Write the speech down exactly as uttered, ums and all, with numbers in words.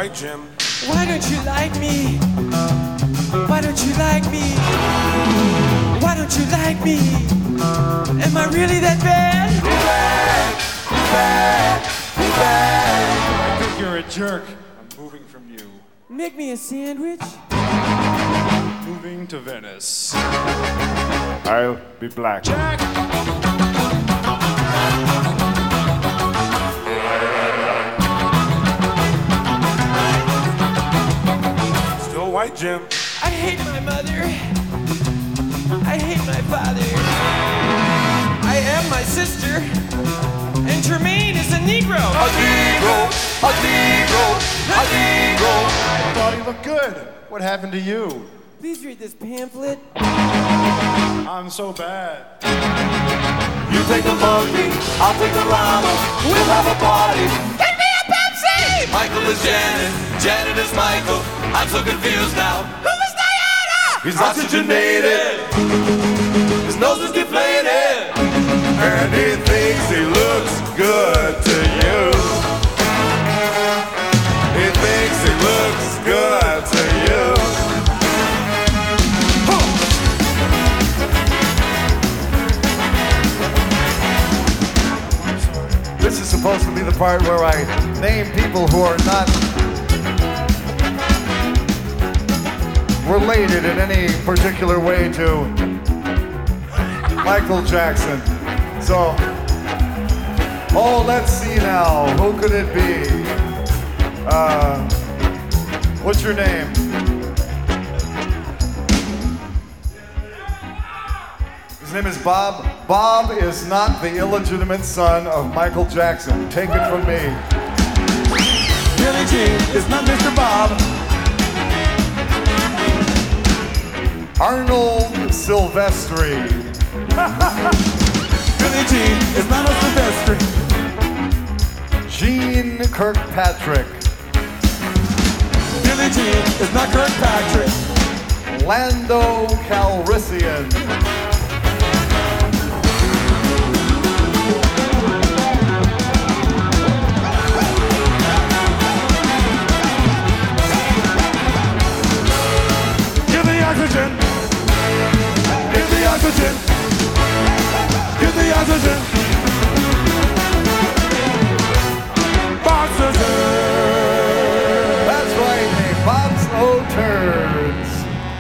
white, Jim. Why don't you like me? Why don't you like me? Why don't you like me? Am I really that bad? Bad, bad, bad. I think you're a jerk. I'm moving from you. Make me a sandwich. Moving to Venice. I'll be black. Jack! Still white, Jim. I hate my mother. I hate my father. I am my sister. And Jermaine is a Negro. A Negro, a Negro, a Negro. I thought he looked good. What happened to you? Please read this pamphlet. I'm so bad. You take the monkey, I'll take the llama. We'll have a party. Get me a Pepsi! Michael is Janet, Janet is Michael. I'm so confused now. Who is Diana? He's oxygenated, His nose is deflated. and he thinks he looks good to you. He thinks he looks good to you. This is supposed to be the part where I name people who are not related in any particular way to Michael Jackson. So, oh, let's see now. Who could it be? Uh, what's your name? His name is Bob. Bob is not the illegitimate son of Michael Jackson. Take it from me. Billie Jean is not Mister Bob. Arnold Silvestri. Billie Jean is not a Sylvester. Gene Kirkpatrick. Billie Jean is not Kirkpatrick. Lando Calrissian. Give the oxygen. Give the oxygen. Give the oxygen.